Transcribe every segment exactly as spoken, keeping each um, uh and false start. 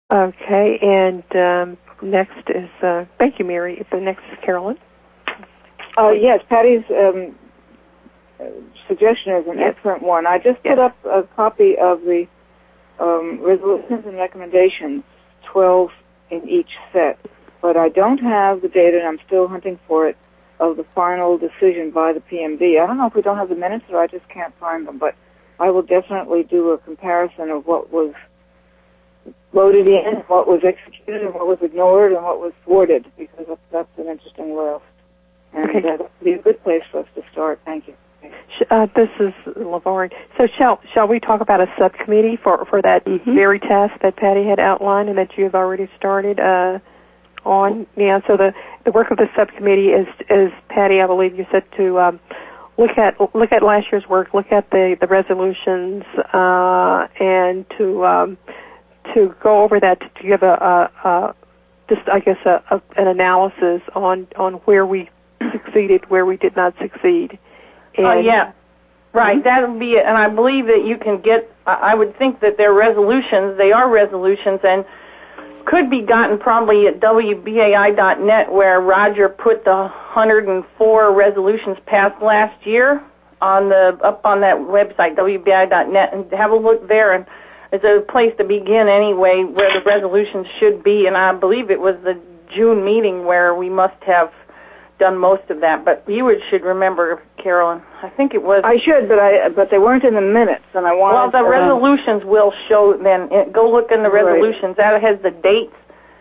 Okay, and um, next is, uh, thank you, Mary. The next is Carolyn. Uh, yes, Patty's um, suggestion is an yes. excellent one. I just yes. put up a copy of the um, resolutions and recommendations, twelve in each set, but I don't have the data, and I'm still hunting for it, of the final decision by the P M D. I don't know if we don't have the minutes or I just can't find them, but I will definitely do a comparison of what was loaded in, what was executed, and what was ignored, and what was thwarted, because that's, that's an interesting list. And okay. uh, that would be a good place for us to start. Thank you. Uh, this is LaVarn. So shall shall we talk about a subcommittee for, for that mm-hmm. very task that Patty had outlined and that you have already started uh, on? Yeah, so the, the work of the subcommittee is, is, Patty, I believe you said to um, look at look at last year's work, look at the, the resolutions, uh, and to um, to go over that, to give a, a, a just, I guess, a, a, an analysis on, on where we succeeded, where we did not succeed. Oh, uh, yeah. Right, mm-hmm. That would be it. And I believe that you can get, I would think that they're resolutions, they are resolutions, and could be gotten probably at W B A I dot net, where Roger put the one hundred four resolutions passed last year on the up on that website, W B A I dot net, and have a look there. And it's a place to begin anyway, where the resolutions should be. And I believe it was the June meeting where we must have done most of that, but you would, should remember, Carolyn. I think it was. I should, but I but they weren't in the minutes, and I wanted. Well, the to, resolutions um, will show. Then it, go look in the resolutions. Right. That has the dates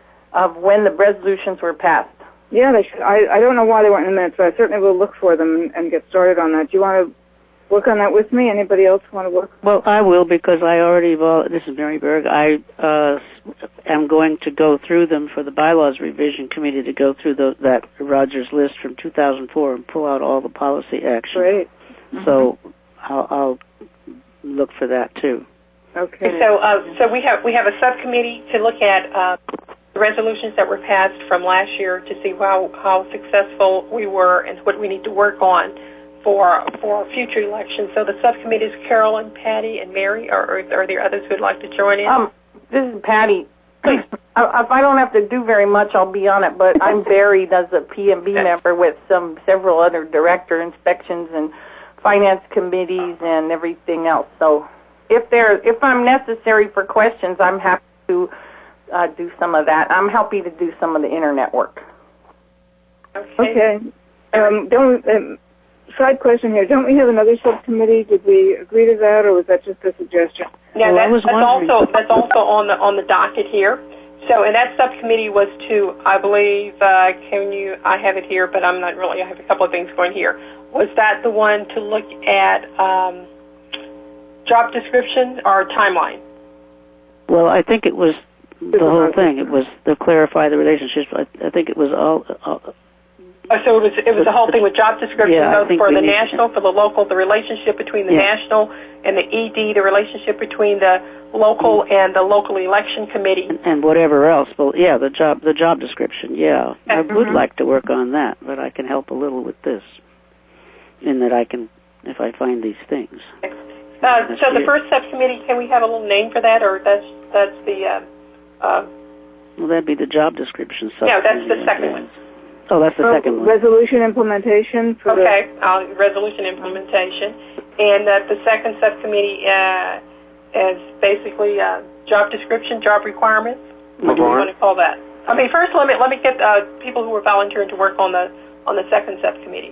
of when the resolutions were passed. Yeah, they should. I I don't know why they weren't in the minutes, but I certainly will look for them and, and get started on that. Do you want to work on that with me? Anybody else want to work? Well, I will, because I already. Well, this is Mary Berg. I uh, am going to go through them for the bylaws revision committee to go through the, that Rogers list from two thousand four and pull out all the policy action. Great. So mm-hmm. I'll, I'll look for that too. Okay. So, uh, so we have we have a subcommittee to look at uh, the resolutions that were passed from last year to see how how successful we were and what we need to work on for for future elections. So the subcommittee is Carolyn, Patty, and Mary, or, or are there others who would like to join in? Um, this is Patty. Please. If I don't have to do very much, I'll be on it, but I'm buried as a P M B member with some several other director inspections and finance committees and everything else. So if there, if I'm necessary for questions, I'm happy to uh, do some of that. I'm happy to do some of the internet work. Okay. Okay. Um, don't... Um, Side question here. Don't we have another subcommittee? Did we agree to that, or was that just a suggestion? Yeah, well, that's, that's also that's also on the on the docket here. So, and that subcommittee was to, I believe, uh, can you? I have it here, but I'm not really. I have a couple of things going here. Was that the one to look at um, job description or timeline? Well, I think it was the whole thing. It was to clarify the relationships. I, I think it was all. all Oh, so it was it was the whole thing with job description, yeah, both for the national, for the local, the relationship between the yeah. national and the E D, the relationship between the local and the local election committee, and, and whatever else. Well, yeah, the job the job description. Yeah, I mm-hmm. would like to work on that, but I can help a little with this, in that I can, if I find these things. Uh, so the first subcommittee, can we have a little name for that, or that's that's the? Uh, uh, well, that'd be the job description. Subcommittee. No, that's the second yeah. one. Oh, that's the oh, second one. Resolution implementation. For okay, the uh, resolution implementation. And uh, the second subcommittee uh, is basically uh, job description, job requirements. What do you want to call that? I mean, first let me let me get uh, people who are volunteering to work on the on the second subcommittee.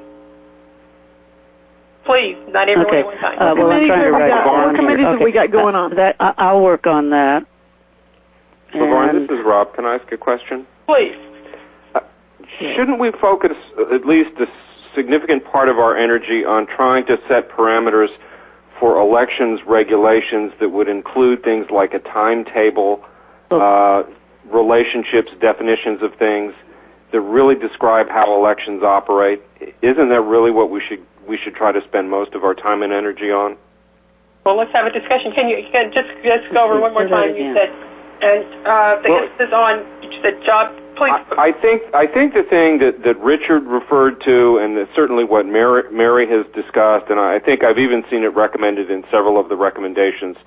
Please, not everyone okay. at one time. Uh, well, I'm trying to write got, down what committees okay. have we got going uh, on? That I, I'll work on that. LaVarn, this is Rob. Can I ask a question? Please. Shouldn't we focus at least a significant part of our energy on trying to set parameters for elections regulations that would include things like a timetable, uh, relationships, definitions of things that really describe how elections operate? Isn't that really what we should we should try to spend most of our time and energy on? Well, let's have a discussion. Can you can just just go over one more time? You said, and uh, the well, emphasis on you said job. Please. I, I think I think the thing that, that Richard referred to, and that certainly what Mary, Mary has discussed, and I think I've even seen it recommended in several of the recommendations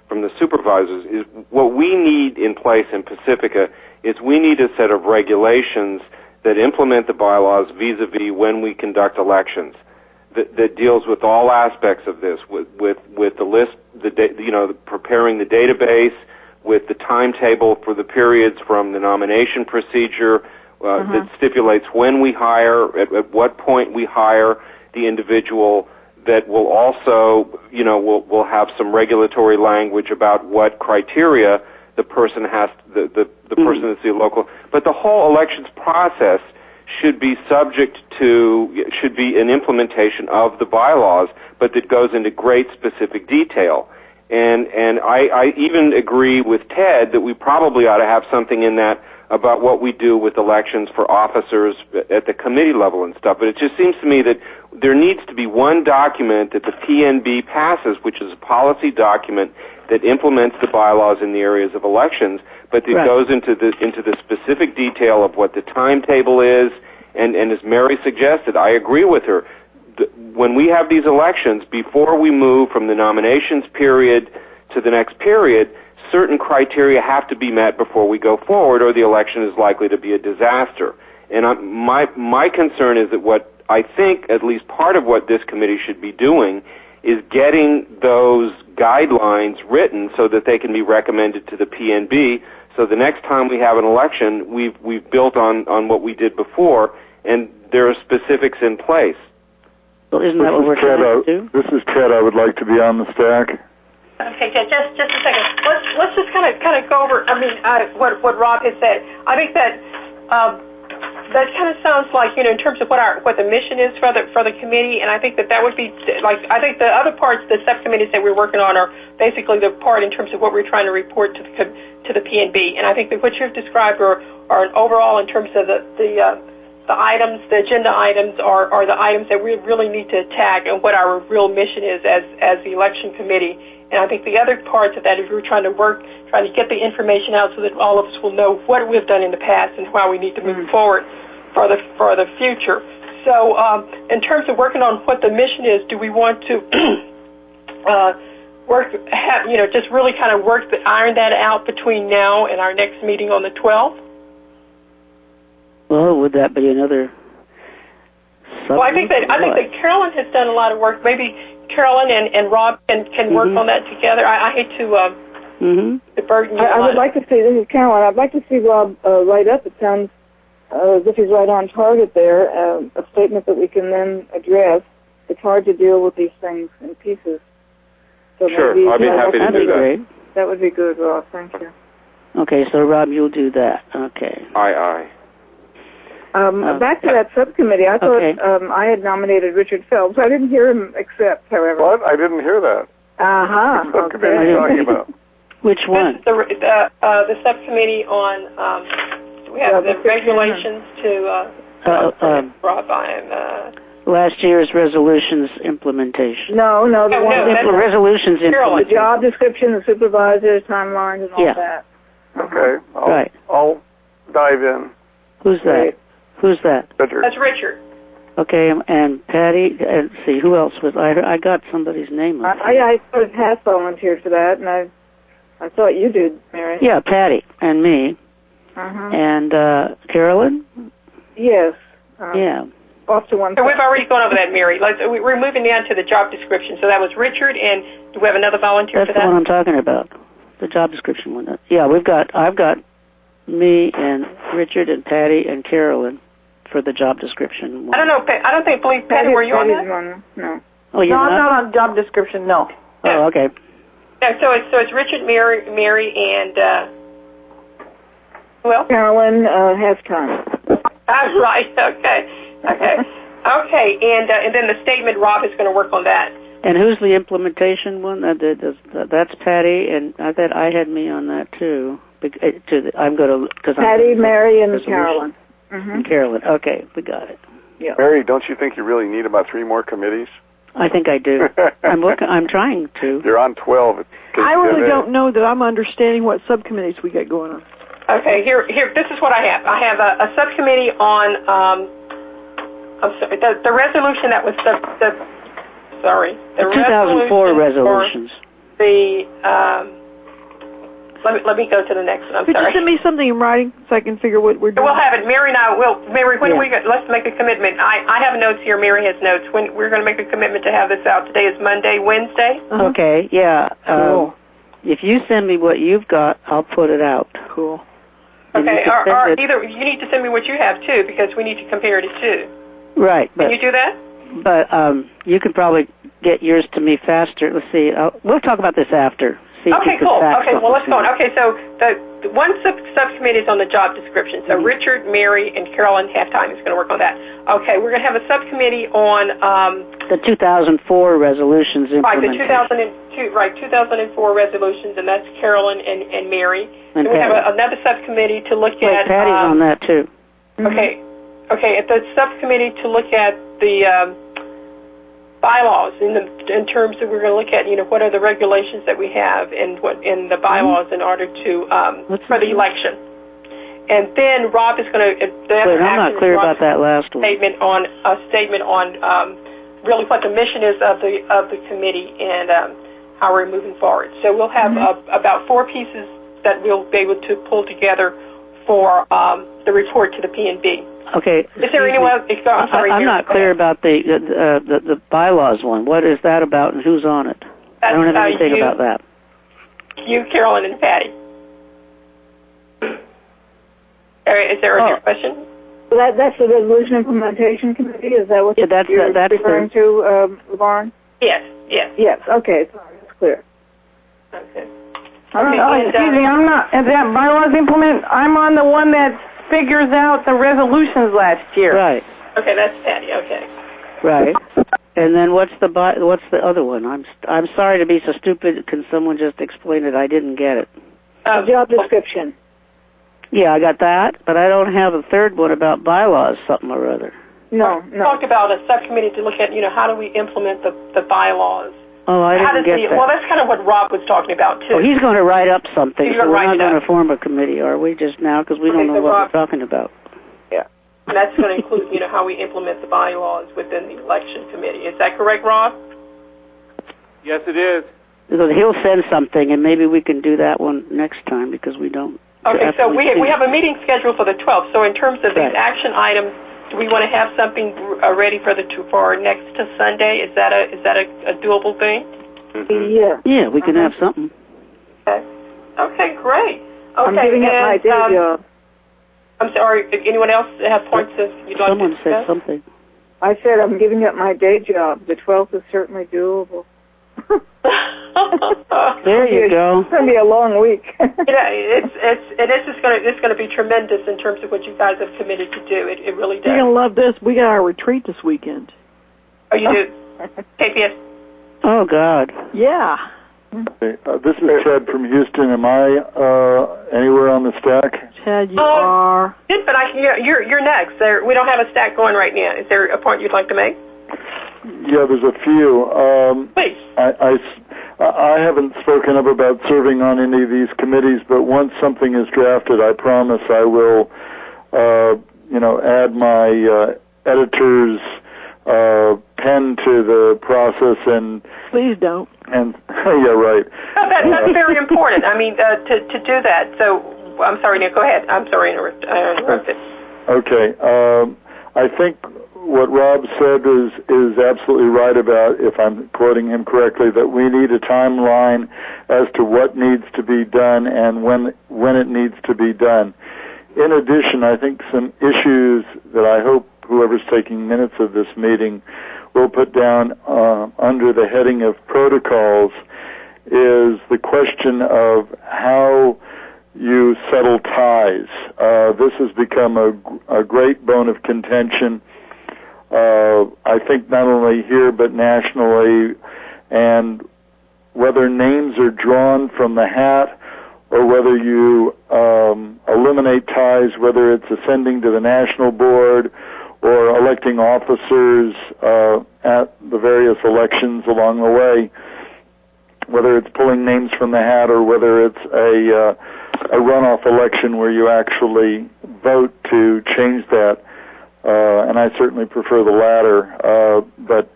from the supervisors is what we need in place in Pacifica is we need a set of regulations that implement the bylaws vis-a-vis when we conduct elections that, that deals with all aspects of this, with with, with the list, the da- you know, preparing the database, with the timetable for the periods from the nomination procedure uh, mm-hmm. that stipulates when we hire, at, at what point we hire the individual. That will also, you know, will will have some regulatory language about what criteria the person has, the the, the mm-hmm. person that's the local. But the whole elections process should be subject to, should be an implementation of the bylaws, but that goes into great specific detail. And and I, I even agree with Ted that we probably ought to have something in that about what we do with elections for officers at the committee level and stuff. But it just seems to me that there needs to be one document that the P N B passes, which is a policy document that implements the bylaws in the areas of elections, but that right. goes into the into the specific detail of what the timetable is. And, and as Mary suggested, I agree with her. When we have these elections, before we move from the nominations period to the next period, certain criteria have to be met before we go forward, or the election is likely to be a disaster. And I, my my concern is that what I think, at least part of what this committee should be doing, is getting those guidelines written so that they can be recommended to the P N B. So the next time we have an election, we've we've built on on what we did before, and there are specifics in place. Well, isn't that what we're trying to do? This is Ted. I would like to be on the stack. Okay, just just a second. Let's let's just kind of kind of go over. I mean, uh, what what Rob has said. I think that um, that kind of sounds like, you know, in terms of what our what the mission is for the for the committee, and I think that that would be like I think the other parts, the subcommittees that we're working on, are basically the part in terms of what we're trying to report to the to the P N B. And I think that what you've described are are an overall in terms of the the uh, the items, the agenda items, are are the items that we really need to attack, and what our real mission is as as the election committee. And I think the other parts of that is we're trying to work, trying to get the information out so that all of us will know what we've done in the past and how we need to move mm-hmm. forward for the for the future. So, um, in terms of working on what the mission is, do we want to uh, work, have you know, just really kind of work the iron that out between now and our next meeting on the twelfth? Well, would that be another? Well, I think that I think that Carolyn has done a lot of work. Maybe Carolyn and, and Rob can, can work mm-hmm. on that together. I, I hate to uh, mm-hmm. to burden you. I, I would like to see, this is Carolyn, I'd like to see Rob uh, write up, it sounds uh, as if he's right on target there, uh, a statement that we can then address. It's hard to deal with these things in pieces. So sure, maybe, I'd be uh, happy to do that. Great. That would be good, Rob. Thank you. Okay, so Rob, you'll do that. Okay. Aye, aye. Um, uh, back to that subcommittee, I thought okay. um, I had nominated Richard Phelps. I didn't hear him accept, however. What? I didn't hear that. Uh-huh. What subcommittee are you talking about? Which one? The, the, uh, the subcommittee on, um, we have yeah, the regulations to, uh, uh, um, brought by him, uh, last year's resolutions implementation. No, no, the oh, one no, Impl- resolutions implementation. The job description, the supervisors, timelines, and all yeah. that. Okay. I'll, right. I'll dive in. Who's that? Right. Who's that? Richard. That's Richard. Okay, and Patty, uh, let's see, who else was, I I got somebody's name. I, I, I sort of half volunteered for that, and I I thought you did, Mary. Yeah, Patty and me. Uh-huh. And uh, Carolyn? Yes. Um, yeah. Off to one So we've already gone over that, Mary. Let's, we're moving down to the job description. So that was Richard, and do we have another volunteer That's for that? That's the one I'm talking about, the job description one. Yeah, we've got, I've got me and Richard and Patty and Carolyn for the job description one. I don't know. I don't think, believe Patty, were you on that? One. No. Oh, you're no, not? I'm not on job description, no. Oh, okay. Yeah, so it's, so it's Richard, Mary, Mary, and, uh, who else? Carolyn uh, has time. Ah, right, okay. Okay. Okay, and, uh, and then the statement, Rob is going to work on that. And who's the implementation one? Uh, that's Patty, and I bet I had me on that too. To the, I'm going to because Patty, I'm Mary, and Carolyn. Mm-hmm. And Carolyn. Okay, we got it. Yeah. Mary, don't you think you really need about three more committees? I think I do. I'm working. I'm trying to. You're on twelve. I really don't know that I'm understanding what subcommittees we got going on. Okay, here, here. This is what I have. I have a, a subcommittee on. Um, I'm sorry, the, the resolution that was the. the sorry, the, the two thousand four resolution resolutions. The. Um, let me let me go to the next one. I'm Could sorry. you send me something in writing so I can figure what we're doing? We'll have it. Mary and I will. Mary, when Yeah. we go, let's make a commitment. I, I have notes here. Mary has notes. When we're going to make a commitment to have this out. Today is Monday, Wednesday. Uh-huh. Okay, yeah. Cool. Um, if you send me what you've got, I'll put it out. Cool. And you Okay. can Or, send or it- either you need to send me what you have too, because we need to compare it too. Right, but Can you do that? but um, you can probably get yours to me faster. Let's see. I'll, we'll talk about this after. See if Okay, you can cool. fax Okay, well, let's something go on. to me. Okay, so the, the one sub- subcommittee is on the job description. So Mhm. Richard, Mary, and Carolyn have time is going to work on that. Okay, we're going to have a subcommittee on um, The two thousand four resolutions right the implementation. two thousand two right two thousand four resolutions, and that's Carolyn and, and Mary. And we have Patty. a, another subcommittee to look Wait, at. Patty's um, on that too. Okay, okay, at the subcommittee to look at the um, bylaws in the in terms of we're going to look at you know what are the regulations that we have and what in the bylaws in order to um, What's for the that? election. And then Rob is going to. The other Wait, I'm action not clear is about Rob's that last one. statement on a statement on um, really what the mission is of the of the committee and um, how we're moving forward. So we'll have Mm-hmm. uh, about four pieces that we'll be able to pull together for um, the report to the P N B. Okay. Is there anyone? I'm sorry. I, I'm Mary, not go clear ahead. about the, uh, the the bylaws one. What is that about, and who's on it? I don't have That's, uh, anything you- about that. You, Carolyn, and Patty. All right, is there Oh. a question? Well, that, that's the Resolution Implementation Committee? Is that what Yeah, that's- you're that's referring to, um, LeVarn? Yes, yes. Yes, okay, sorry, that's clear. Okay. Oh, Okay, oh, and, uh, excuse me, I'm not, is that bylaws implement, I'm on the one that figures out the resolutions last year. Right, Okay, that's Patty. Okay. right. And then what's the by, what's the other one? I'm st- I'm sorry to be so stupid. Can someone just explain it? I didn't get it. Um, Job description. Yeah, I got that, but I don't have a third one about bylaws, something or other. No, We no. talked about a subcommittee to look at, you know, how do we implement the, the bylaws? Oh, I how didn't does get the, that. Well, that's kind of what Rob was talking about, too. Oh, he's going to write up something, He's so gonna we're write not it going up. to form a committee, are we, just now? Because we Okay, don't know so what Rob- we're talking about. And that's going to include, you know, how we implement the bylaws within the election committee. Is that correct, Rob? Yes, it is. Because he'll send something, and maybe we can do that one next time, because we don't. Okay, after so we see. we have a meeting scheduled for the twelfth. So in terms of Right. these action items, do we want to have something uh, ready for the for next to Sunday? Is that a is that a, a doable thing? Mm-hmm. Yeah. Yeah, we can Uh-huh. have something. Okay. Okay, great. Okay, I'm giving up my and, day um, job. I'm sorry. Did anyone else have points that you'd like Someone to said discuss? something. I said I'm giving up my day job. The twelfth is certainly doable. There you go. It's going to be a long week. You know, it's it's and this is going to it's going to be tremendous in terms of what you guys have committed to do. It it really You're does. gonna love this. We got our retreat this weekend. Oh, you do. K P S. Oh, God. Yeah. Okay, uh, this is Ted from Houston. Am I uh, anywhere on the stack? Ted, you Oh. are. Good, but I can. You're you're next. There, we don't have a stack going right now. Is there a point you'd like to make? Yeah, there's a few. Um, Please. I, I s- I haven't spoken up about serving on any of these committees, but once something is drafted, I promise I will, uh, you know, add my uh, editor's uh, pen to the process and Please don't. and yeah, right. Oh, that, that's very important. I mean, uh, to to do that. So, I'm sorry, Nick. Go ahead. I'm sorry, interrupt, I interrupted. Okay. Um, I think what Rob said is is absolutely right about, if I'm quoting him correctly, that we need a timeline as to what needs to be done and when when it needs to be done. In addition, I think some issues that I hope whoever's taking minutes of this meeting will put down uh, under the heading of protocols is the question of how you settle ties. Uh, this has become a, a great bone of contention, uh, I think not only here but nationally, and whether names are drawn from the hat or whether you um, eliminate ties, whether it's ascending to the national board or electing officers uh, at the various elections along the way, whether it's pulling names from the hat or whether it's a uh, a runoff election where you actually vote to change that. Uh, and I certainly prefer the latter. Uh, but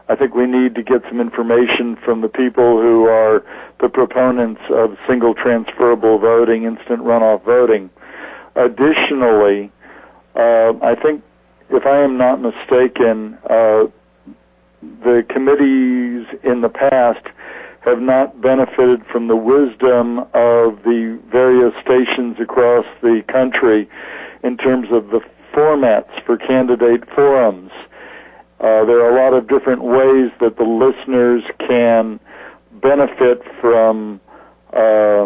I think we need to get some information from the people who are the proponents of single transferable voting, instant runoff voting. Additionally, uh, I think, if I am not mistaken, uh, the committees in the past have not benefited from the wisdom of the various stations across the country in terms of the formats for candidate forums. Uh, there are a lot of different ways that the listeners can benefit from uh,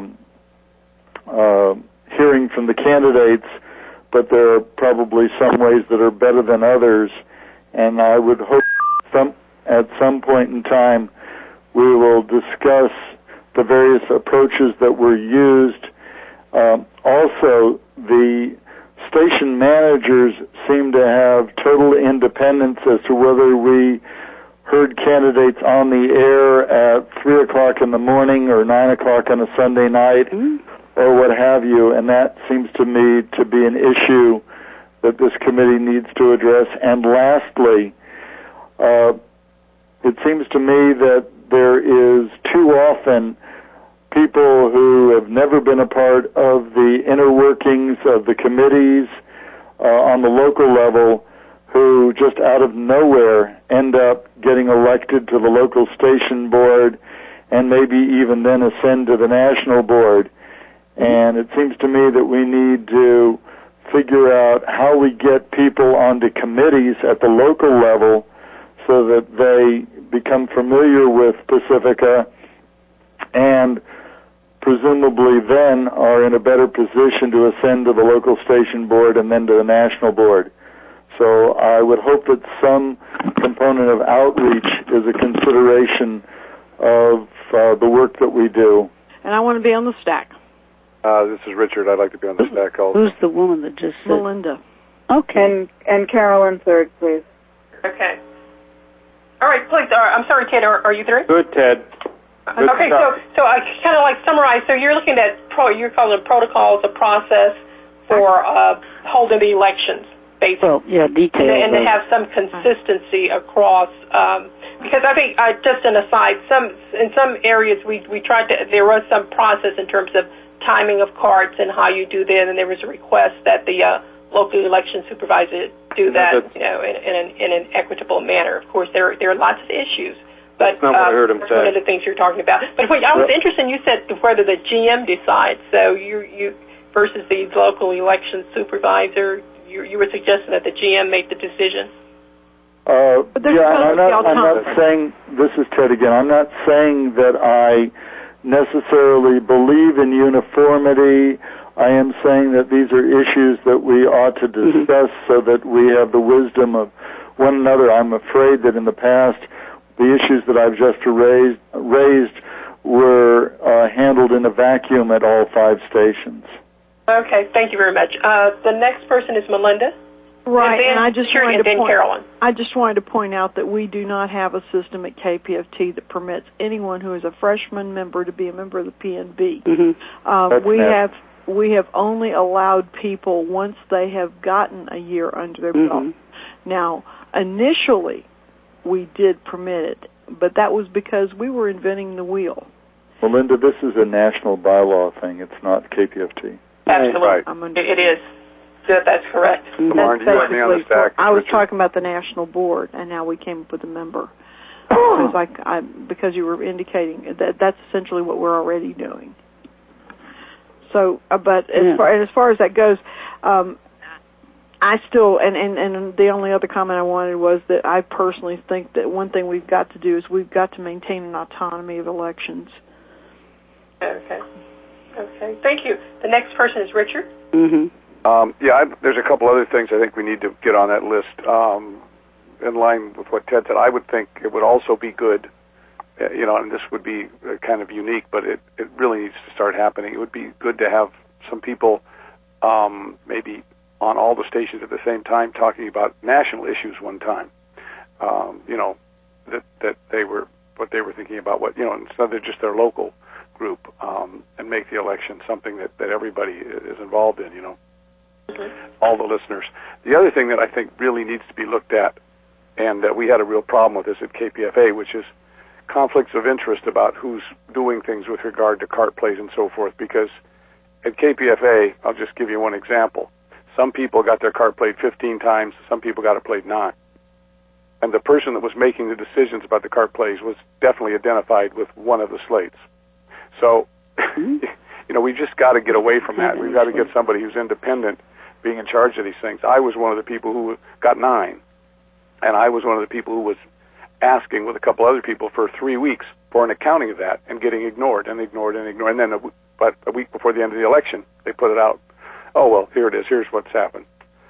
uh, hearing from the candidates, but there are probably some ways that are better than others, and I would hope some, at some point in time we will discuss the various approaches that were used. Um, also, the station managers seem to have total independence as to whether we heard candidates on the air at three o'clock in the morning or nine o'clock on a Sunday night, mm-hmm. or what have you, and that seems to me to be an issue that this committee needs to address. And lastly, uh, it seems to me that there is too often people who have never been a part of the inner workings of the committees uh, on the local level who just out of nowhere end up getting elected to the local station board and maybe even then ascend to the national board. And it seems to me that we need to figure out how we get people onto committees at the local level so that they become familiar with Pacifica and presumably then are in a better position to ascend to the local station board and then to the national board. So I would hope that some component of outreach is a consideration of uh, the work that we do. And I want to be on the stack. Uh, this is Richard. I'd like to be on the stack also. Who's the woman that just said? Melinda. Okay. And and Carolyn third, please. Okay. All right, please. Uh, I'm sorry, Ted. Are, are you through? Good, Ted. Good okay, stuff. so so I kind of like summarize. So you're looking at pro. You're calling it protocols, a process for uh, holding the elections, basically. Well, yeah, details. And, and to have some consistency across. Um, because I think, uh, just an aside, some in some areas we we tried to. There was some process in terms of timing of cards and how you do that, and there was a request that the uh, local election supervisor do that, you know, in, in, an, in an equitable manner. Of course, there there are lots of issues. But that's not what I heard him that's say. One of the things you're talking about. But wait, I was well, interested. You said whether the G M decides. So you you versus the local election supervisor. You you were suggesting that the G M make the decision. Uh, yeah, I'm not, I'm not saying. This is Ted again. I'm not saying that I necessarily believe in uniformity. I am saying that these are issues that we ought to discuss mm-hmm. so that we have the wisdom of one another. I'm afraid that in the past, the issues that I've just raised, raised were uh, handled in a vacuum at all five stations. Okay, thank you very much. Uh, the next person is Melinda. Right, and, then, and I just sure, wanted and to then point, Carolyn. I just wanted to point out that we do not have a system at K P F T that permits anyone who is a freshman member to be a member of the P N B. Mm-hmm. Um, we nice. have we have only allowed people once they have gotten a year under their belt. Mm-hmm. Now, initially, we did permit it, but that was because we were inventing the wheel. Well, Linda, this is a national bylaw thing. It's not K P F T. Absolutely. Right. It is. That, that's correct. Come on, you want me on the stack, I was Richard. talking about the national board, and now we came up with a member. because, I, I, because you were indicating that that's essentially what we're already doing. So, uh, but as, yeah. far, as far as that goes, um, I still, and, and, and the only other comment I wanted was that I personally think that one thing we've got to do is we've got to maintain an autonomy of elections. Okay. Okay. Thank you. The next person is Richard. Mm-hmm. Um, yeah, I, there's a couple other things I think we need to get on that list. Um, in line with what Ted said, I would think it would also be good, uh, you know, and this would be uh, kind of unique, but it, it really needs to start happening. It would be good to have some people um, maybe on all the stations at the same time talking about national issues one time. Um, you know, that that they were, what they were thinking about, what, you know, instead of just their local group, um, and make the election something that, that everybody is involved in, you know. Mm-hmm. All the listeners. The other thing that I think really needs to be looked at and uh, we had a real problem with this at K P F A, which is conflicts of interest about who's doing things with regard to cart plays and so forth, because at K P F A, I'll just give you one example. Some people got their cart played fifteen times, some people got it played nine. And the person that was making the decisions about the cart plays was definitely identified with one of the slates. So, you know, we just got to get away from that. We've got to get somebody who's independent being in charge of these things. I was one of the people who got nine, and I was one of the people who was asking with a couple other people for three weeks for an accounting of that and getting ignored and ignored and ignored. And then, a, but a week before the end of the election, they put it out. Oh, well, here it is. Here's what's happened.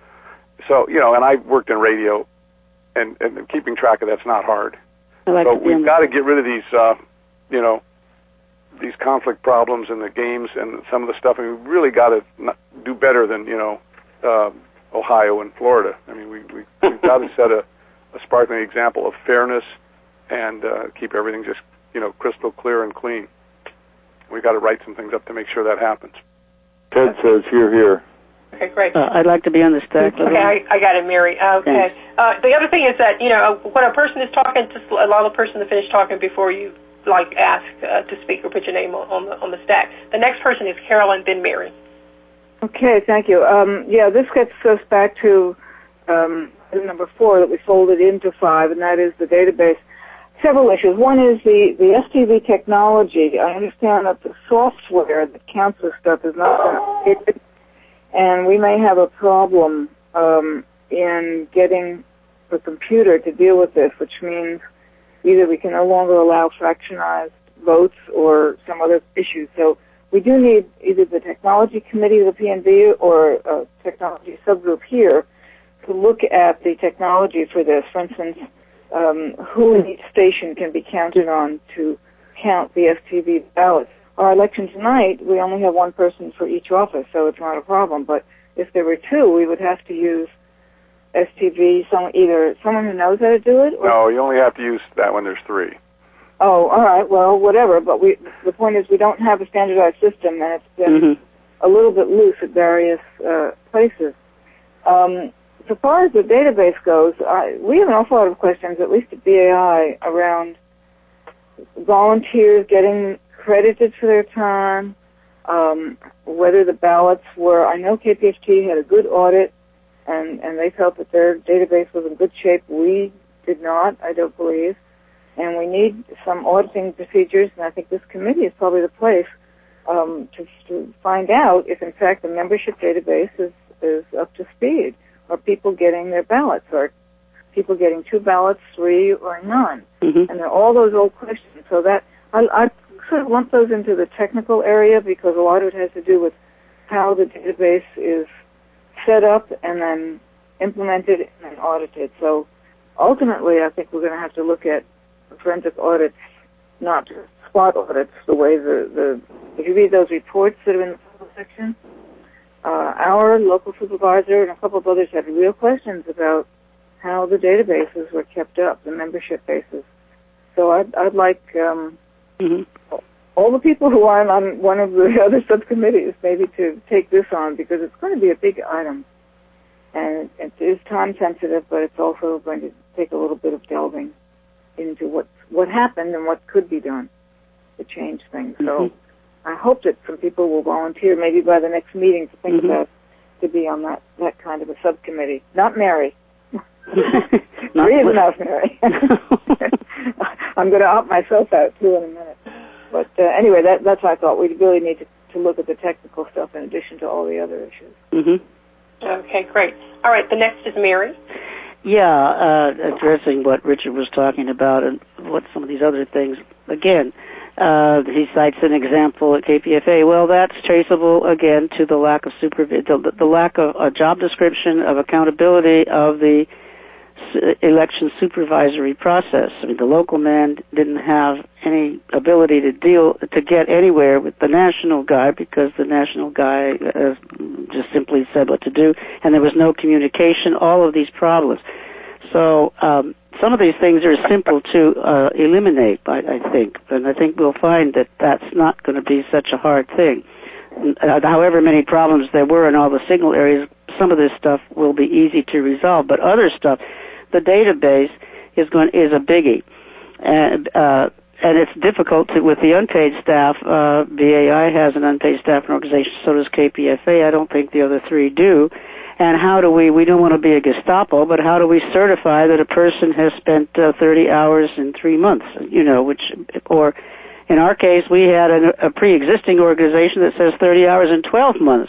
So, you know, and I worked in radio, and, and keeping track of that's not hard. Like so we've got to get rid of these, uh, you know, these conflict problems in the games and some of the stuff. I mean, we really got to do better than, you know, uh, Ohio and Florida. I mean, we, we, we've got to set a, a sparkling example of fairness and uh, keep everything just, you know, crystal clear and clean. We've got to write some things up to make sure that happens. Ted says, here, here. Okay, great. Uh, I'd like to be on the stack. Okay, I, I got it, Mary. Okay. Uh, the other thing is that, you know, when a person is talking, just allow the person to finish talking before you, like, ask uh, to speak or put your name on, on the on the stack. The next person is Carolyn, then Mary. Okay, thank you. Um, yeah, this gets us back to um, number four that we folded into five, and that is the database. Several issues. One is the, the S T V technology. I understand that the software that counts this stuff is not going and we may have a problem um, in getting the computer to deal with this, which means either we can no longer allow fractionized votes or some other issues. So we do need either the technology committee of the P N B or a technology subgroup here to look at the technology for this. For instance, um, who in each station can be counted on to count the S T V ballots. Our election tonight, we only have one person for each office, so it's not a problem. But if there were two, we would have to use S T V, some, either someone who knows how to do it? Or no, you only have to use that when there's three. Oh, all right. Well, whatever. But we, the point is we don't have a standardized system, and it's been mm-hmm. a little bit loose at various uh, places. Um, so far as the database goes, I, we have an awful lot of questions, at least at B A I, around volunteers getting credited for their time, um, whether the ballots were, I know K P F T had a good audit, and, and they felt that their database was in good shape. We did not, I don't believe. And we need some auditing procedures, and I think this committee is probably the place um, to, to find out if, in fact, the membership database is, is up to speed. Are people getting their ballots? Are people getting two ballots, three, or none? Mm-hmm. And they're all those old questions. So that I, I sort of lump those into the technical area because a lot of it has to do with how the database is set up and then implemented and then audited. So ultimately, I think we're going to have to look at forensic audits, not spot audits, the way the, the if you read those reports that are in the public section, uh, our local supervisor and a couple of others had real questions about how the databases were kept up, the membership bases. So I'd, I'd like um, mm-hmm. all the people who aren't on one of the other subcommittees maybe to take this on because it's going to be a big item. And it is time sensitive, but it's also going to take a little bit of delving into what what happened and what could be done to change things. Mm-hmm. So I hope that some people will volunteer maybe by the next meeting to think mm-hmm. about to be on that, that kind of a subcommittee. Not Mary. Three is enough, Mary. I'm going to opt myself out too in a minute. But uh, anyway, that, that's what I thought. We really need to, to look at the technical stuff in addition to all the other issues. Mm-hmm. Okay, great. All right, the next is Mary. Yeah, uh, addressing what Richard was talking about and what some of these other things. Again, uh, he cites an example at K P F A. Well, that's traceable, again, to the lack of supervision, the, the lack of a job description, of accountability of the election supervisory process. I mean, the local man didn't have any ability to deal, to get anywhere with the national guy because the national guy uh, just simply said what to do, and there was no communication, all of these problems. So um, some of these things are simple to uh, eliminate, I, I think, and I think we'll find that that's not going to be such a hard thing. Uh, however many problems there were in all the signal areas, some of this stuff will be easy to resolve, but other stuff, the database is going is a biggie, and uh, and it's difficult to, with the unpaid staff. Uh, B A I has an unpaid staff organization, so does K P F A. I don't think the other three do. And how do we, we don't want to be a Gestapo, but how do we certify that a person has spent uh, thirty hours in three months, you know, which, or in our case, we had a, a pre-existing organization that says thirty hours in twelve months.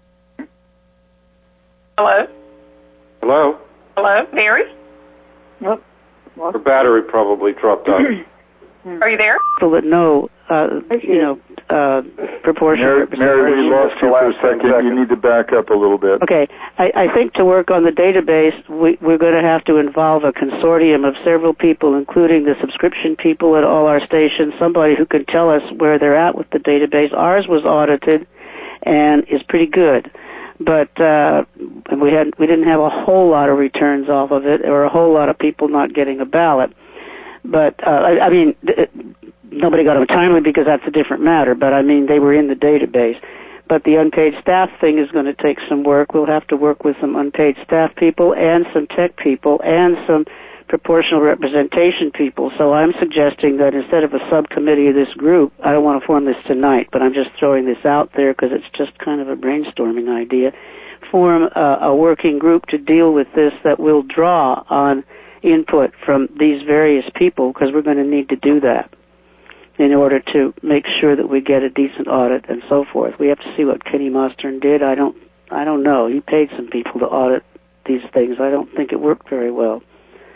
Hello? Hello? Hello? Mary? Nope. Her battery probably dropped out. Are you there? People that know, uh, you know, uh, proportion. Mary, Mary, we lost you for a second. You need to back up a little bit. Okay. I, I think to work on the database, we, we're going to have to involve a consortium of several people, including the subscription people at all our stations, somebody who can tell us where they're at with the database. Ours was audited and is pretty good. But uh, we had we didn't have a whole lot of returns off of it, or a whole lot of people not getting a ballot. But uh, I, I mean, th- nobody got them timely because that's a different matter. But I mean, they were in the database. But the unpaid staff thing is going to take some work. We'll have to work with some unpaid staff people and some tech people and some proportional representation people. So I'm suggesting that instead of a subcommittee of this group, I don't want to form this tonight, but I'm just throwing this out there because it's just kind of a brainstorming idea, form a, a working group to deal with this that will draw on input from these various people, because we're going to need to do that in order to make sure that we get a decent audit and so forth. We have to see what Kenny Mostern did. I don't, I don't know. He paid some people to audit these things. I don't think it worked very well.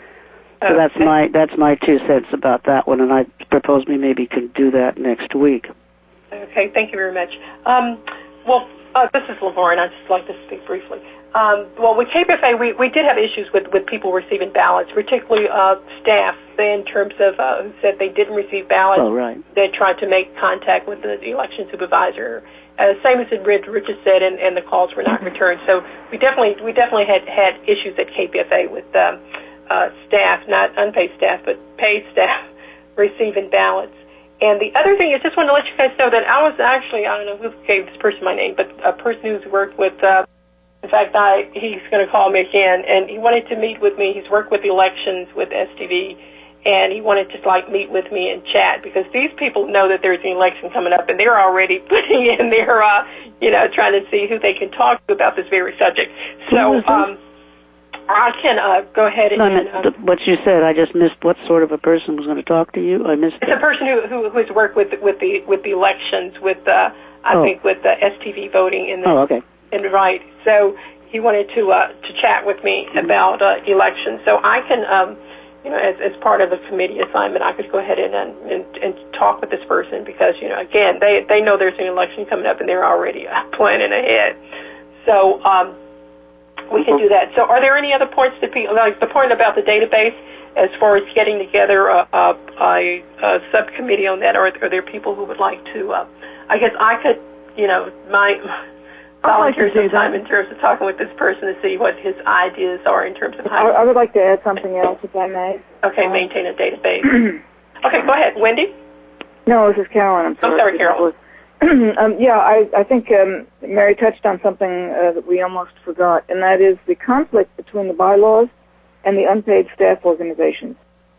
So that's my that's my two cents about that one, and I propose we maybe could do that next week. Okay, thank you very much. Um, well, uh, this is LaVorn. I'd just like to speak briefly. Um, well, with K P F A, we, we did have issues with, with people receiving ballots, particularly uh, staff, in terms of uh, who said they didn't receive ballots. Oh, right. They tried to make contact with the election supervisor. Uh, same as Rich, Richard said, and, and the calls were not returned. So we definitely we definitely had, had issues at K P F A with um, uh, staff, not unpaid staff, but paid staff receiving ballots. And the other thing is, just want to let you guys know that I was actually, I don't know who gave this person my name, but a person who's worked with, uh, in fact, I, he's going to call me again, and he wanted to meet with me. He's worked with elections with S T V, and he wanted to, like, meet with me and chat, because these people know that there's an election coming up, and they're already putting in their, uh, you know, trying to see who they can talk to about this very subject. So, um, I can uh, go ahead and... No, I meant um, what you said. I just missed what sort of a person was going to talk to you. I missed It's that. a person who, who who's worked with with the with the elections, with uh, I oh. think with the S T V voting in the oh, okay. in the right. So he wanted to uh, to chat with me mm-hmm. about uh, elections. So I can, um, you know, as as part of the committee assignment, I could go ahead and and, and and talk with this person, because, you know, again, they they know there's an election coming up and they're already uh, planning ahead. So. Um, We can do that. So are there any other points that people, like the point about the database, as far as getting together a, a, a, a subcommittee on that, or are there people who would like to, uh, I guess I could, you know, my volunteer some time in terms of talking with this person to see what his ideas are in terms of how. I, I would like to add something else, if I may. Okay, um, maintain a database. Okay, go ahead. Wendy? No, this is Carolyn. I'm sorry. I'm sorry, Carolyn. um, yeah, I, I think um, Mary touched on something uh, that we almost forgot, and that is the conflict between the bylaws and the unpaid staff organizations.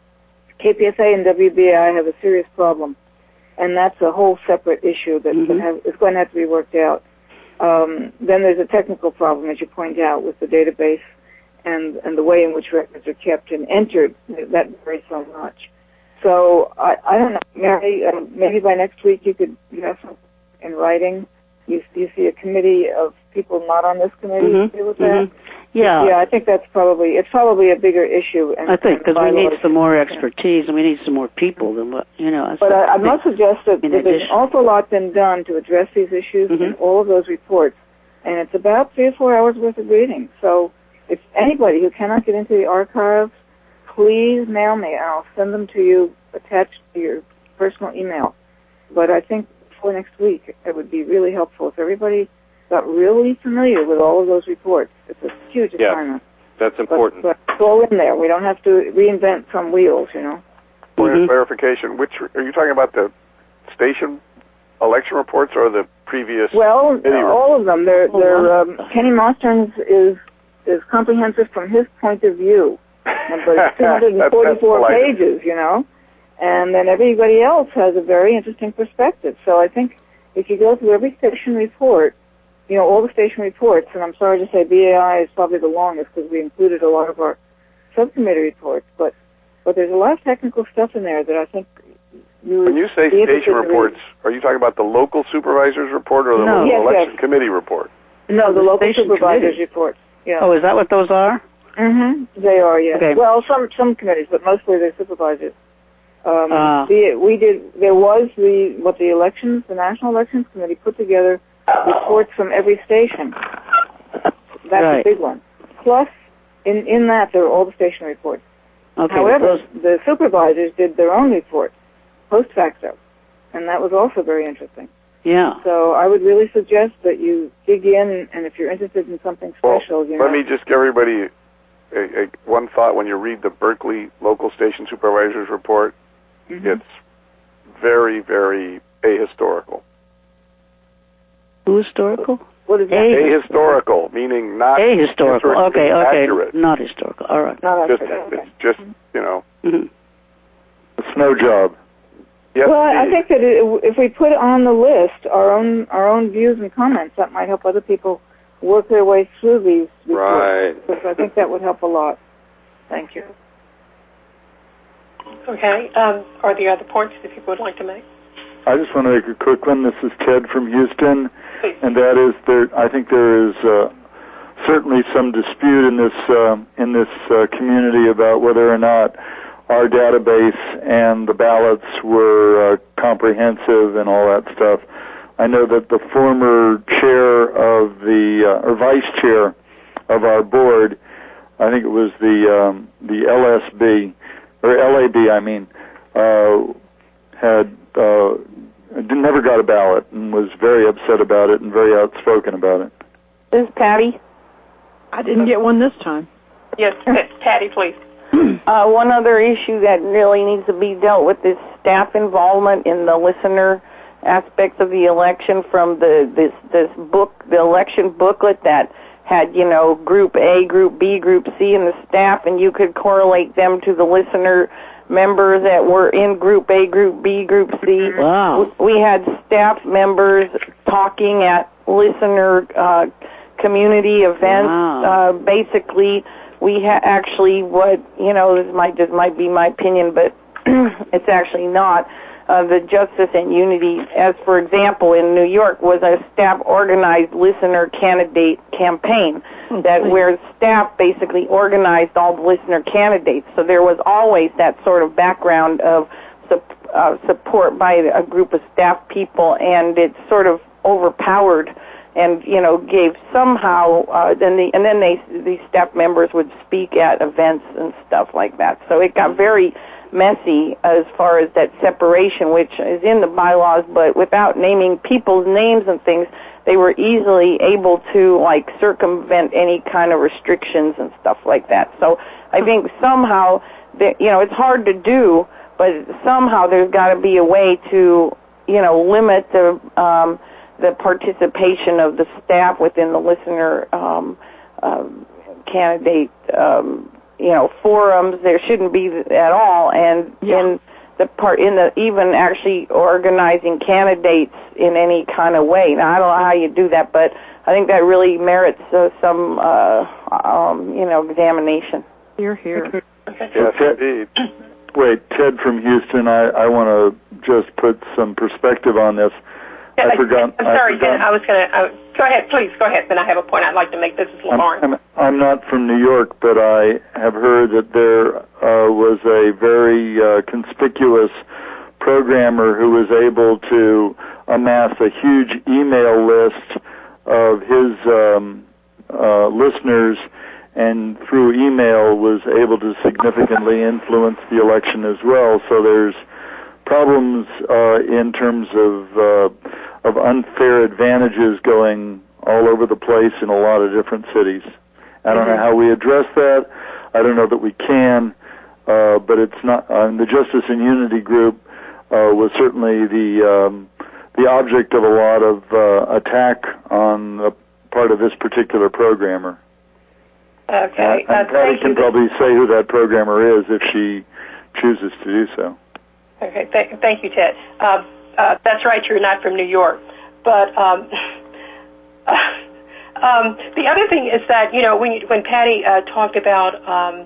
K P F A and W B A I have a serious problem, and that's a whole separate issue that mm-hmm. have, is going to have to be worked out. Um, then there's a technical problem, as you point out, with the database and, and the way in which records are kept and entered. That varies so much. So I, I don't know, Mary. Uh, maybe by next week you could you have something in writing. You, you see a committee of people not on this committee mm-hmm. deal with that. Mm-hmm. Yeah, yeah. I think that's probably it's probably a bigger issue. And, I think because we need some more yeah. expertise and we need some more people than what you know. But I, I must suggest that there's addition. an awful lot been done to address these issues mm-hmm. in all of those reports, and it's about three or four hours worth of reading. So if anybody who cannot get into the archives, please mail me, and I'll send them to you attached to your personal email. But I think for next week, it would be really helpful if everybody got really familiar with all of those reports. It's a huge yeah, assignment. That's important. But, but it's all in there. We don't have to reinvent some wheels, you know. Point mm-hmm. of clarification, which are you talking about, the station election reports or the previous? Well, video? all of them. They're, oh, they're, um, Kenny Mostern's is is comprehensive from his point of view. but it's two hundred forty-four That's, that's pages, you know, and then everybody else has a very interesting perspective. So I think if you go through every station report, you know, all the station reports, and I'm sorry to say B A I is probably the longest because we included a lot of our subcommittee reports, but but there's a lot of technical stuff in there that I think you When you say station reports, are you talking about the local supervisor's report or the No. local Yes, election yes. committee report? No, the, The local station supervisors committee. reports. Yeah. Oh, is that what those are? Mm-hmm. They are, yes. Okay. Well, some some committees, but mostly they're supervisors. Um, Ah. the, we did. There was the what the elections, the National Elections Committee put together reports from every station. That's Right. a big one. Plus, in in that there were all the station reports. Okay. However, those- the supervisors did their own report post facto, and that was also very interesting. yeah. So I would really suggest that you dig in, and if you're interested in something special, well, you know. let me just give everybody a, a, one thought. When you read the Berkeley local station supervisors report, Mhm. it's very, very ahistorical. Who historical? What is that? A- Ahistorical, meaning not Ahistorical. Okay, okay. accurate. Not historical. All right. No, that's Just, okay. it's just, you know. Mm-hmm. A snow job. Yes, Well, I indeed. think that it, if we put on the list our own our own views and comments, that might help other people work their way through these reports. Right. Because I think that would help a lot. Thank you. Okay. Um, are there other points that people would like to make? I just want to make a quick one. This is Ted from Houston, Please. and that is there. I think there is uh, certainly some dispute in this uh, in this uh, community about whether or not our database and the ballots were uh, comprehensive and all that stuff. I know that the former chair of the uh, or vice chair of our board, I think it was the um, the L S B or L A B, I mean, uh, had. Uh, never got a ballot and was very upset about it and very outspoken about it. This is Patty. I didn't get one this time. Yes, Patty, please. Uh, one other issue that really needs to be dealt with is staff involvement in the listener aspects of the election. From the this this book, the election booklet that had, you know, Group A, Group B, Group C, and the staff, and you could correlate them to the listener members that were in Group A, Group B, Group C. Wow. We had staff members talking at listener uh, community events. Wow. Uh, basically, we ha- actually what, you know, this might just might be my opinion, but it's actually not. Uh, the Justice and Unity, as for example, in New York, was a staff-organized listener candidate campaign that where staff basically organized all the listener candidates. So there was always that sort of background of su- uh, support by a group of staff people, and it sort of overpowered and, you know, gave somehow, uh, then the, and then they, these staff members would speak at events and stuff like that. So it got very messy as far as that separation, which is in the bylaws, but without naming people's names and things, they were easily able to, like, circumvent any kind of restrictions and stuff like that. So I think somehow, that, you know, it's hard to do, but somehow there's got to be a way to, you know, limit the um, the participation of the staff within the listener um, um, candidate um you know, forums. There shouldn't be at all, and Yeah. in the part, in the even actually organizing candidates in any kind of way. Now, I don't know how you do that, but I think that really merits uh, some, uh, um, you know, examination. You're here. Yes, indeed. Wait, Ted from Houston, I, I want to just put some perspective on this. I forgot. I'm sorry, I forgot. Jen, I was going to, uh, go ahead, please, go ahead. Then I have a point I'd like to make. This is I'm, Lauren. I'm, I'm not from New York, but I have heard that there uh, was a very uh, conspicuous programmer who was able to amass a huge email list of his um, uh, listeners, and through email was able to significantly influence the election as well. So there's problems uh, in terms of uh, of unfair advantages going all over the place in a lot of different cities. I don't Mm-hmm. know how we address that. I don't know that we can, uh, but it's not. Uh, the Justice and Unity group uh, was certainly the um, the object of a lot of uh, attack on the part of this particular programmer. Okay. And, and uh, Patty can you. probably say who that programmer is if she chooses to do so. Okay. Th- thank you, Ted. Uh, uh, that's right. You're not from New York, but um, um, the other thing is that you know when when Patty uh, talked about. Um,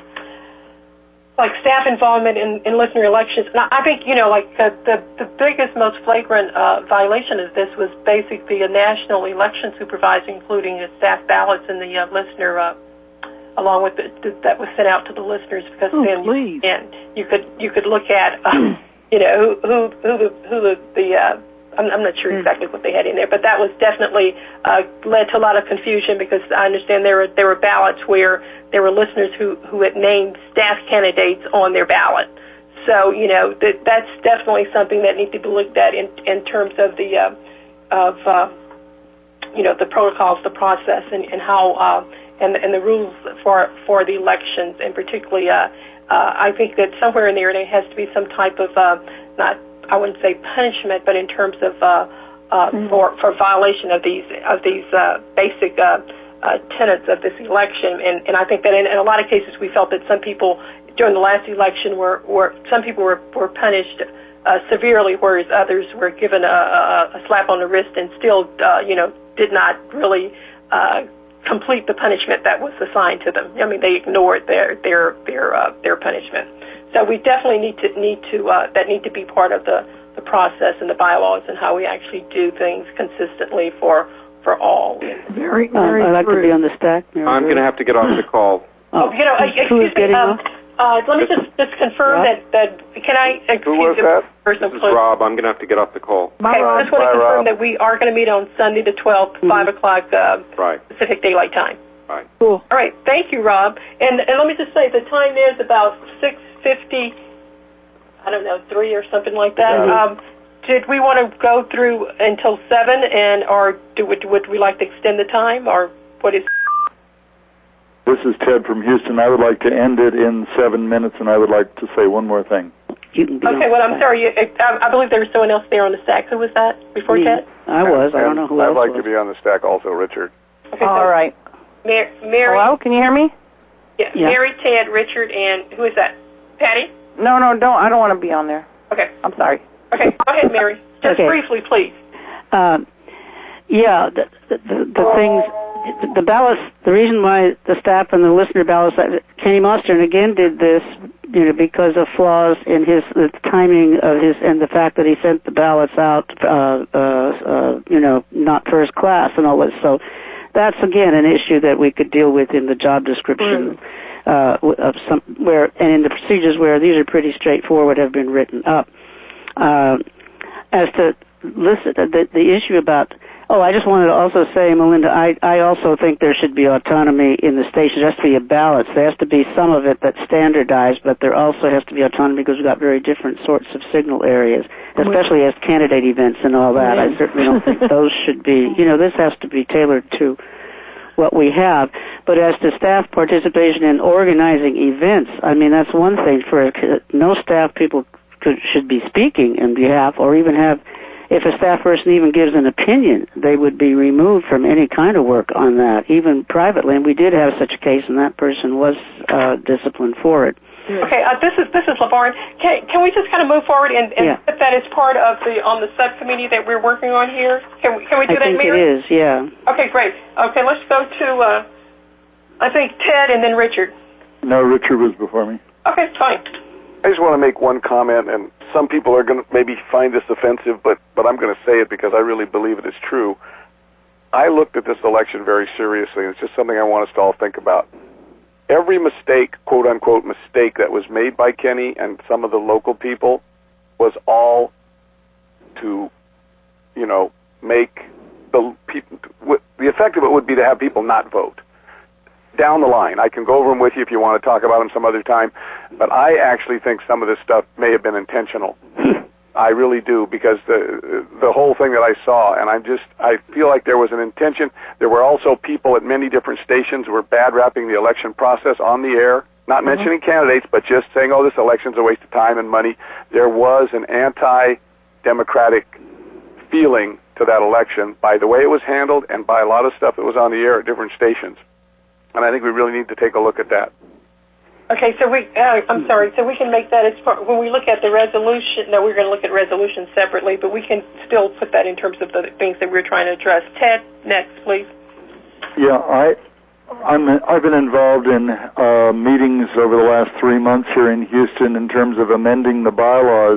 like staff involvement in, in listener elections. Now, I think, you know, like uh, the, the biggest, most flagrant uh, violation of this was basically a national election supervisor, including the staff ballots and the uh, listener, uh, along with the, the, that was sent out to the listeners, because oh, then please. you, and you could you could look at, um, you know, who who who the who the, the uh, I'm, I'm not sure exactly what they had in there, but that was definitely uh, led to a lot of confusion, because I understand there were there were ballots where there were listeners who, who had named staff candidates on their ballot. So, you know, that that's definitely something that needs to be looked at in, in terms of the, uh, of, uh, you know, the protocols, the process, and, and how, uh, and, and the rules for, for the elections, and particularly, uh, uh, I think that somewhere in there there has to be some type of, uh, not, I wouldn't say punishment, but in terms of, uh, uh, mm-hmm. for, for violation of these, of these, uh, basic, uh, Uh, tenets of this election, and, and I think that in, in a lot of cases we felt that some people during the last election were, were some people were, were punished uh, severely, whereas others were given a, a, a slap on the wrist and still, uh, you know, did not really uh, complete the punishment that was assigned to them. I mean, they ignored their their their uh, their punishment. So we definitely need to need to uh, that need to be part of the, the process and the bylaws and how we actually do things consistently for. for all. Very, very um, I'd like true. to be on the stack. Mary I'm going to have to get off the call. Oh, you know, uh, excuse me. Um, uh, let me just, just confirm Rob? that, that, can I excuse Who was the that? person, This is please? Rob. I'm going to have to get off the call. Okay, I just want to Bye, confirm Rob. that we are going to meet on Sunday the twelfth, Mm-hmm. five o'clock uh, Right. Pacific Daylight Time. Right. Cool. All right, thank you, Rob. And, and let me just say, the time is about six fifty, I don't know, three or something like that. Yeah. Um, Did we want to go through until seven, and or do would, would we like to extend the time, or what is? This is Ted from Houston. I would like to end it in seven minutes, and I would like to say one more thing. You can be Okay, well, I'm sorry. You, I, I believe there was someone else there on the stack. Who was that before Me. Ted? I was. I don't And know who I'd else like was. to be on the stack also, Richard. Okay, All so right. Mar- Mary. Hello, can you hear me? Yeah, Yeah. Mary, Ted, Richard, and who is that? Patty? No, no, don't. I don't want to be on there. Okay. I'm sorry. Okay, go ahead, Mary. Just Okay. briefly, please. Um, yeah, the, the, the things, the ballots, the reason why the staff and the listener ballots, Kenny Mostern again did this, you know, because of flaws in his, the timing of his, and the fact that he sent the ballots out, uh, uh, uh, you know, not first class and all that. So that's again an issue that we could deal with in the job description, uh, of some, where, and in the procedures where these are pretty straightforward have been written up. Uh, as to listen, the, the issue about, oh, I just wanted to also say, Melinda, I, I also think there should be autonomy in the station. There has to be a balance. There has to be some of it that's standardized, but there also has to be autonomy because we've got very different sorts of signal areas, especially as candidate events and all that. I certainly don't think those should be, you know, this has to be tailored to what we have. But as to staff participation in organizing events, I mean, that's one thing. For no staff people could, should be speaking in behalf, or even have, if a staff person even gives an opinion, they would be removed from any kind of work on that, even privately. And we did have such a case, and that person was uh, disciplined for it. Okay, uh, this is this is LaVarn. Can can we just kind of move forward and, and Yeah. put that as part of the on the subcommittee that we're working on here? Can we can we do I that, think Mary? it is, yeah. Okay, great. Okay, let's go to uh, I think Ted and then Richard. No, Richard was before me. Okay, fine. I just want to make one comment, and some people are going to maybe find this offensive, but, but I'm going to say it because I really believe it is true. I looked at this election very seriously, and it's just something I want us to all think about. Every mistake, quote-unquote mistake, that was made by Kenny and some of the local people was all to, you know, make the people, the effect of it would be to have people not vote. Down the line. I can go over them with you if you want to talk about them some other time, but I actually think some of this stuff may have been intentional. I really do, because the the whole thing that I saw, and I just, I feel like there was an intention. There were also people at many different stations who were bad rapping the election process on the air, not mm-hmm. mentioning candidates, but just saying, oh, this election's a waste of time and money. There was an anti-democratic feeling to that election by the way it was handled and by a lot of stuff that was on the air at different stations. and I think we really need to take a look at that. Okay, so we, uh, I'm sorry, so we can make that as part, when we look at the resolution, no, we're going to look at resolutions separately, but we can still put that in terms of the things that we're trying to address. Ted, next, please. Yeah, I, I'm, I've been involved in uh, meetings over the last three months here in Houston in terms of amending the bylaws,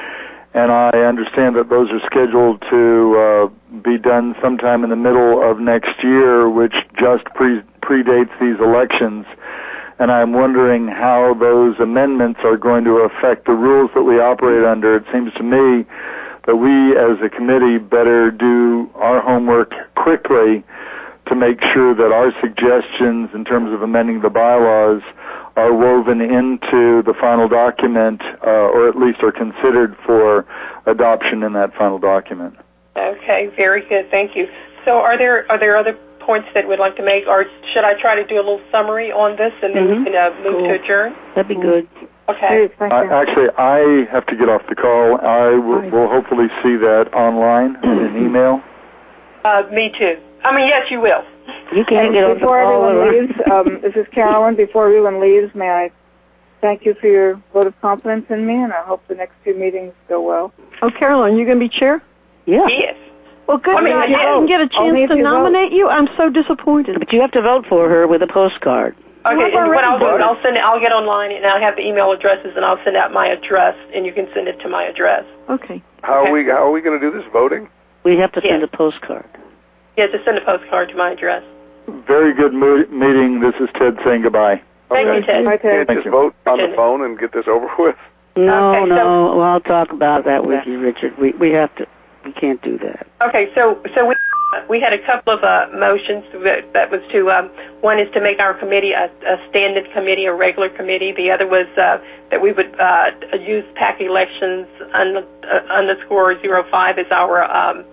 and I understand that those are scheduled to uh, be done sometime in the middle of next year, which just pre- predates these elections. And I'm wondering how those amendments are going to affect the rules that we operate under. It seems to me that we as a committee better do our homework quickly to make sure that our suggestions in terms of amending the bylaws are woven into the final document, uh, or at least are considered for adoption in that final document. Okay, very good. Thank you. So are there are there other points that we'd like to make, or should I try to do a little summary on this and then mm-hmm. we can uh, move cool. to adjourn? That'd be good. Okay. Hey, thank I, you. actually, I have to get off the call. I will, will hopefully see that online in email. Uh, me too. I mean, yes, you will. You can't And get off the before call. everyone leaves, um, this is Carolyn. Before everyone leaves, may I thank you for your vote of confidence in me, and I hope the next two meetings go well. Oh, Carolyn, you going to be chair? Yeah. Yes. Well, good. I mean, God, you yes. didn't get a chance to nominate you. I'm so disappointed. But you have to vote for her with a postcard. Okay, Well, and what I'll do is voted. I'll send it, I'll get online and I'll have the email addresses and I'll send out my address and you can send it to my address. Okay. How Okay. are we how are we going to do this voting? We have to send Yes. a postcard. Yeah, just send a postcard to my address. Very good mo- meeting. This is Ted saying goodbye. Thank Okay. you, Ted. Bye, Ted. Can't Thank just you. vote on the Okay. phone and get this over with? No, Okay, so- no. Well, I'll talk about that with you, Richard. We we have to. We can't do that. Okay, so so we we had a couple of uh, motions that, that was to um, one is to make our committee a, a standing committee, a regular committee. The other was uh, that we would uh, use PAC elections un, uh, underscore zero five as our um,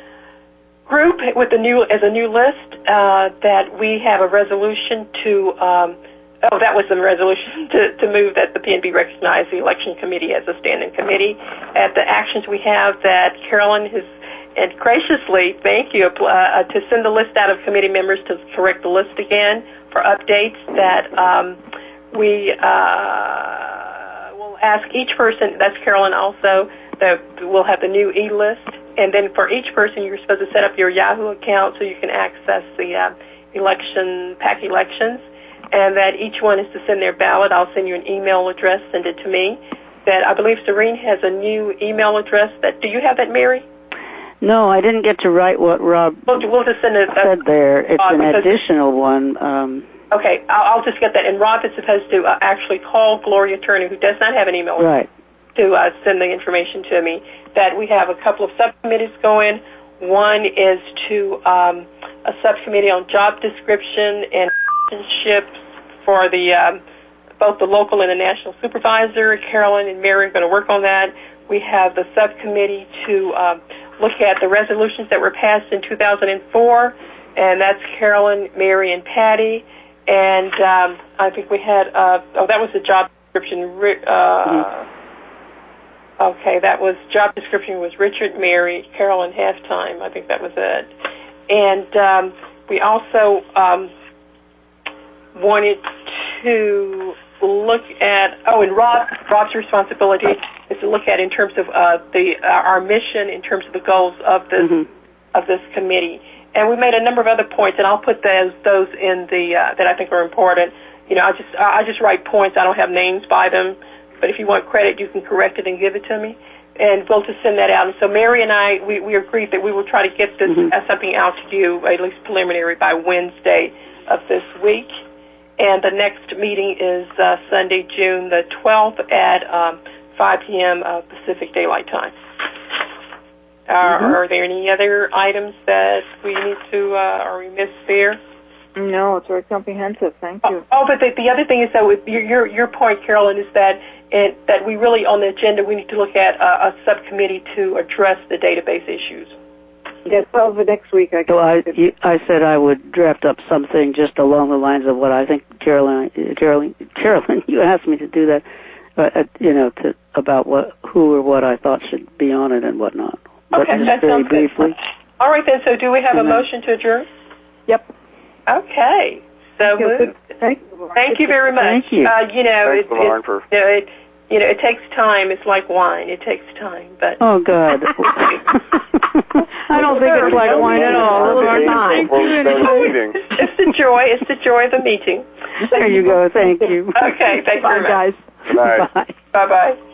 group with the new as a new list. Uh, that we have a resolution to. Um, Oh, that was the resolution to, to move that the P N B recognize the election committee as a standing committee. At the actions we have that Carolyn has, and graciously, thank you, uh, to send the list out of committee members to correct the list again for updates that um, we uh, will ask each person, that's Carolyn also, that we'll have the new e-list. And then for each person, you're supposed to set up your Yahoo account so you can access the uh, election, PAC elections. And that each one is to send their ballot. I'll send you an email address, send it to me. That I believe Serene has a new email address. That do you have that, Mary? No, I didn't get to write what Rob We'll, we'll just send it. said there. It's uh, an additional one. Um, okay, I'll, I'll just get that. And Rob is supposed to uh, actually call Gloria Turner, who does not have an email, right. to uh, send the information to me. That we have a couple of subcommittees going. One is to um, a subcommittee on job description and relationships for the um, both the local and the national supervisor. Carolyn and Mary are going to work on that. We have the subcommittee to um, look at the resolutions that were passed in two thousand four, and that's Carolyn, Mary, and Patty. And um, I think we had, uh, oh, that was the job description. Uh, mm-hmm. Okay, that was, job description was Richard, Mary, Carolyn, halftime. I think that was it. And um, we also um, wanted to look at, oh, and Rob, Rob's responsibility is to look at in terms of uh, the uh, our mission, in terms of the goals of this mm-hmm. of this committee. And we made a number of other points, and I'll put those those in the uh, that I think are important. You know, I just I just write points. I don't have names by them, but if you want credit, you can correct it and give it to me, and we'll just send that out. And so Mary and I, we, we agreed that we will try to get this mm-hmm. uh, something out to you, at least preliminary, by Wednesday of this week. And the next meeting is uh, Sunday, June the twelfth at um, five p.m. Uh, Pacific Daylight Time. Uh, mm-hmm. Are there any other items that we need to, uh, are we missed there? No, it's very comprehensive. Thank you. Oh, oh but the, the other thing is, though, with your, your, your point, Carolyn, is that it, that we really, on the agenda, we need to look at a, a subcommittee to address the database issues. Yes, well, for next week, I guess. So I, you, I said I would draft up something just along the lines of what I think Carolyn, Carolyn, Carolyn, you asked me to do that, uh, you know, to about what, who or what I thought should be on it and whatnot. But okay, just that very sounds briefly. good. All right, then. So, do we have and a motion to adjourn? Yep. Okay. So moved. Thank you. Thank you very much. Thank you. Uh, you know, Thanks, it, Lauren, it, for... you know, it, you know, it takes time. It's like wine. It takes time, but Oh, God. I don't think it's like wine at all. It's the joy. It's the joy of the meeting. There you go. Thank you. Okay. Thank you Bye, very much. guys. Good night. Bye. Bye-bye.